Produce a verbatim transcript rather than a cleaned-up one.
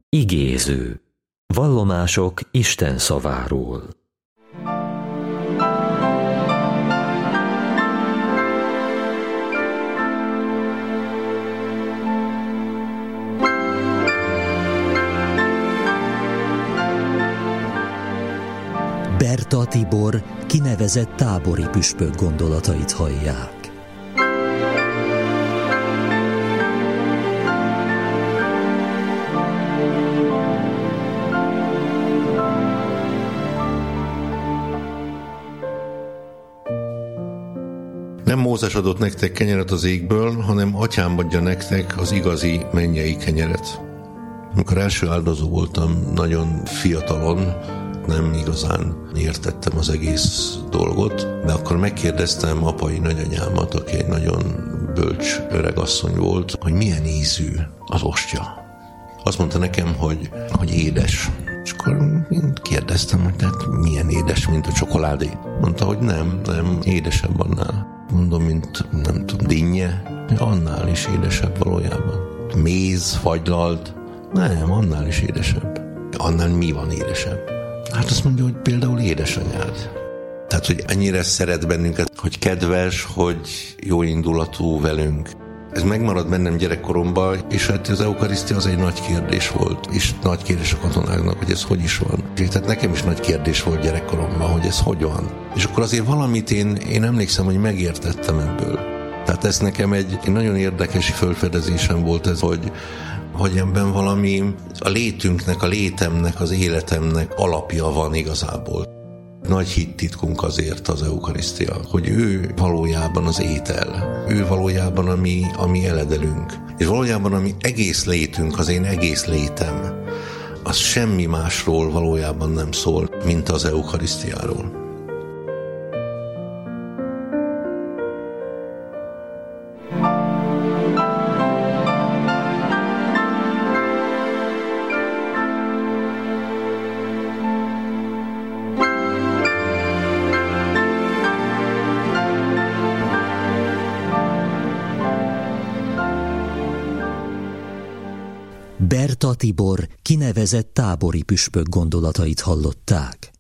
Igéző. Vallomások Isten szaváról. Berta Tibor kinevezett tábori püspök gondolatait hallják. Nem Mózes adott nektek kenyeret az égből, hanem Atyám adja nektek az igazi mennyei kenyeret. Amikor első áldozó voltam, nagyon fiatalon, nem igazán értettem az egész dolgot, de akkor megkérdeztem apai nagyanyámat, aki egy nagyon bölcs öregasszony volt, hogy milyen ízű az ostya. Azt mondta nekem, hogy, hogy édes. És akkor én kérdeztem, hogy tehát milyen édes, mint a csokoládé. Mondta, hogy nem, nem, édesebb annál. Mondom, mint nem tudom, dinnye, annál is édesebb valójában. Méz, fagylalt, nem, annál is édesebb. Annál mi van édesebb? Hát azt mondja, hogy például édesanyád. Tehát, hogy annyira szeret bennünket, hogy kedves, hogy jó indulatú velünk. Ez megmarad bennem gyerekkoromban, és hát az eukarisztia az egy nagy kérdés volt, és nagy kérdés a katonáknak, hogy ez hogy is van. És tehát nekem is nagy kérdés volt gyerekkoromban, hogy ez hogy van. És akkor azért valamit én, én emlékszem, hogy megértettem ebből. Tehát ez nekem egy, egy nagyon érdekes felfedezésem volt ez, hogy hogy ebben valami a létünknek, a létemnek, az életemnek alapja van igazából. Nagy hittitkunk azért az eukarisztia, hogy ő valójában az étel, ő valójában a mi, a mi eledelünk, és valójában a mi egész létünk, az én egész létem, az semmi másról valójában nem szól, mint az eukarisztiáról. Berta Tibor kinevezett tábori püspök gondolatait hallották.